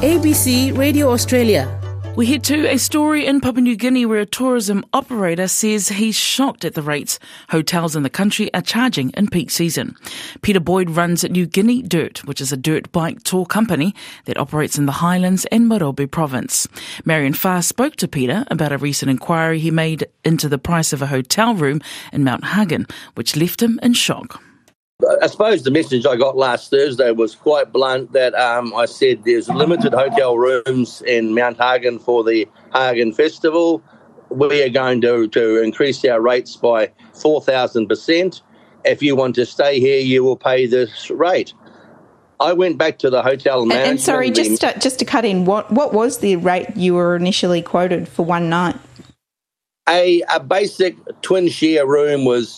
ABC Radio Australia. We head to a story in Papua New Guinea where a tourism operator says he's shocked at the rates hotels in the country are charging in peak season. Peter Boyd runs New Guinea Dirt, which is a dirt bike tour company that operates in the Highlands and Morobe province. Marion Farr spoke to Peter about a recent inquiry he made into the price of a hotel room in Mount Hagen, which left him in shock. I suppose the message I got last Thursday was quite blunt that I said there's limited hotel rooms in Mount Hagen for the Hagen Festival. We are going to increase our rates by 4,000%. If you want to stay here, you will pay this rate. I went back to the hotel management. And sorry, just to cut in, what was the rate you were initially quoted for one night? A basic twin-share room was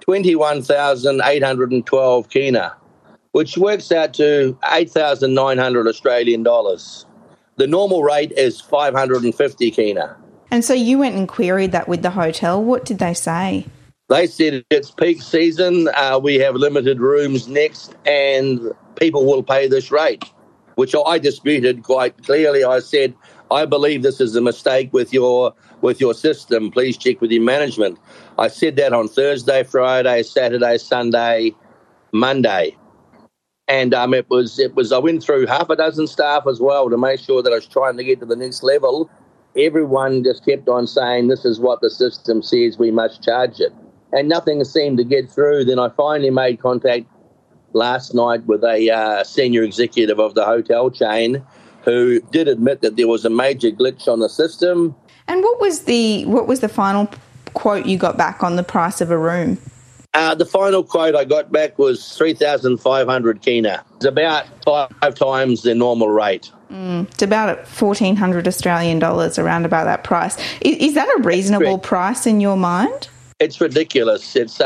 21,812 kina, which works out to 8,900 Australian dollars. The normal rate is 550 kina. And so you went and queried that with the hotel. What did they say? They said it's peak season, we have limited rooms next, and people will pay this rate, which I disputed quite clearly. I said, I believe this is a mistake with your system. Please check with your management. I said that on Thursday, Friday, Saturday, Sunday, Monday. And it was. I went through half a dozen staff as well to make sure that I was trying to get to the next level. Everyone just kept on saying, this is what the system says, we must charge it. And nothing seemed to get through. Then I finally made contact last night with a senior executive of the hotel chain who did admit that there was a major glitch on the system. And what was the final quote you got back on the price of a room? The final quote I got back was 3,500 kina. It's about 5 times the normal rate. It's about 1,400 Australian dollars, around about that price. Is that a reasonable price in your mind? It's ridiculous. It's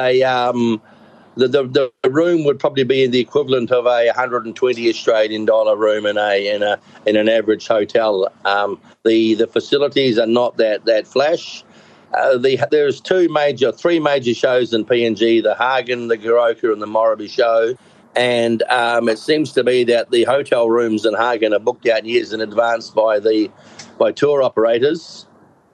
the room would probably be the equivalent of a 120 Australian dollar room in an average hotel. The facilities are not that flash. There's three major shows in PNG: the Hagen, the Goroka, and the Morobe show. And it seems to be that the hotel rooms in Hagen are booked out years in advance by tour operators.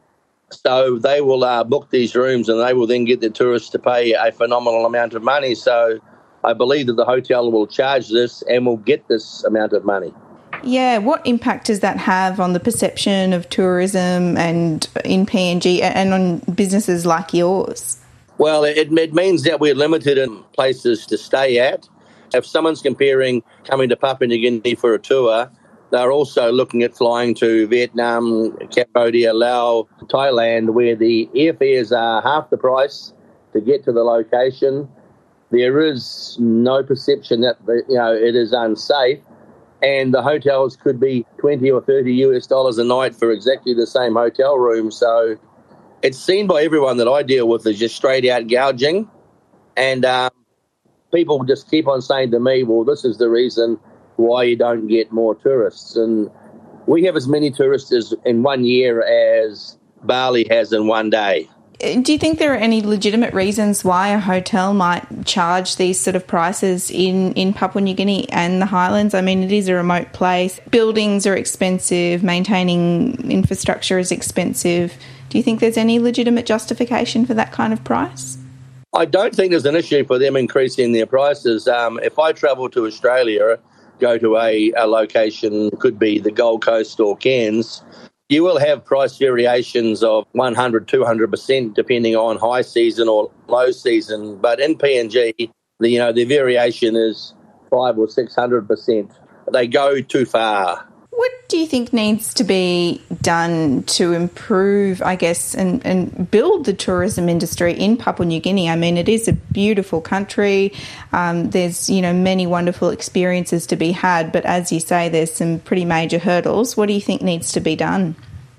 So they will book these rooms and they will then get the tourists to pay a phenomenal amount of money. So I believe that the hotel will charge this and will get this amount of money. Yeah, what impact does that have on the perception of tourism and in PNG and on businesses like yours? Well, it means that we're limited in places to stay at. If someone's comparing coming to Papua New Guinea for a tour, they're also looking at flying to Vietnam, Cambodia, Laos, Thailand, where the airfares are half the price to get to the location. There is no perception that it is unsafe, and the hotels could be $20 or $30 a night for exactly the same hotel room. So it's seen by everyone that I deal with as just straight out gouging, and people just keep on saying to me, well, this is the reason why you don't get more tourists. And we have as many tourists in 1 year as Bali has in 1 day. Do you think there are any legitimate reasons why a hotel might charge these sort of prices in Papua New Guinea and the Highlands? I mean, it is a remote place. Buildings are expensive. Maintaining infrastructure is expensive. Do you think there's any legitimate justification for that kind of price? I don't think there's an issue for them increasing their prices. If I travel to Australia, go to a location, could be the Gold Coast or Cairns, you will have price variations of 100, 200% depending on high season or low season. But in PNG, the variation is 500 or 600%. They go too far. What do you think needs to be done to improve, I guess, and build the tourism industry in Papua New Guinea? I mean, it is a beautiful country. There's, many wonderful experiences to be had. But as you say, there's some pretty major hurdles. What do you think needs to be done?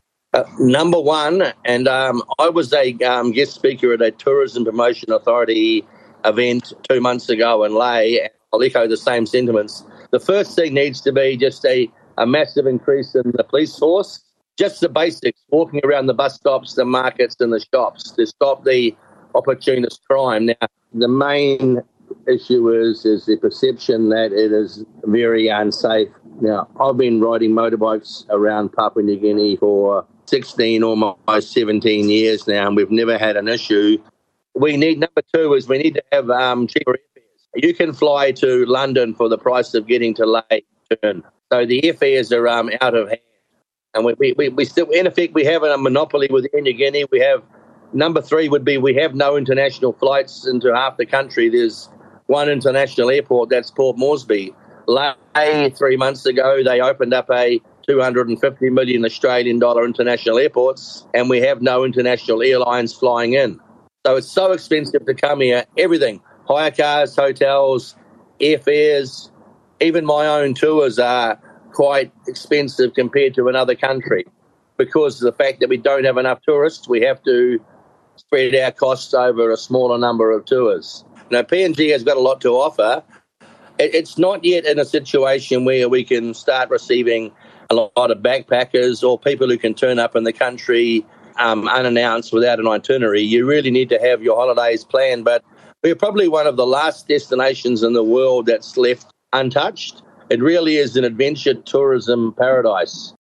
Number one, and I was a guest speaker at a Tourism Promotion Authority event 2 months ago in Lae. I'll echo the same sentiments. The first thing needs to be just a massive increase in the police force. Just the basics, walking around the bus stops, the markets and the shops to stop the opportunist crime. Now, the main issue is the perception that it is very unsafe. Now, I've been riding motorbikes around Papua New Guinea for 16, almost 17 years now, and we've never had an issue. Number two is we need to have cheaper airfares. You can fly to London for the price of getting to Lae. So the airfares are out of hand. And we still, in effect, we have a monopoly with Air New Guinea. We have, number three would be we have no international flights into half the country. There's one international airport, that's Port Moresby. Lae, 3 months ago, they opened up a 250 million Australian dollar international airports, and we have no international airlines flying in. So it's so expensive to come here. Everything, hire cars, hotels, airfares, even my own tours are quite expensive compared to another country because of the fact that we don't have enough tourists. We have to spread our costs over a smaller number of tours. Now, PNG has got a lot to offer. It's not yet in a situation where we can start receiving a lot of backpackers or people who can turn up in the country unannounced without an itinerary. You really need to have your holidays planned, but we're probably one of the last destinations in the world that's left untouched. It really is an adventure tourism paradise.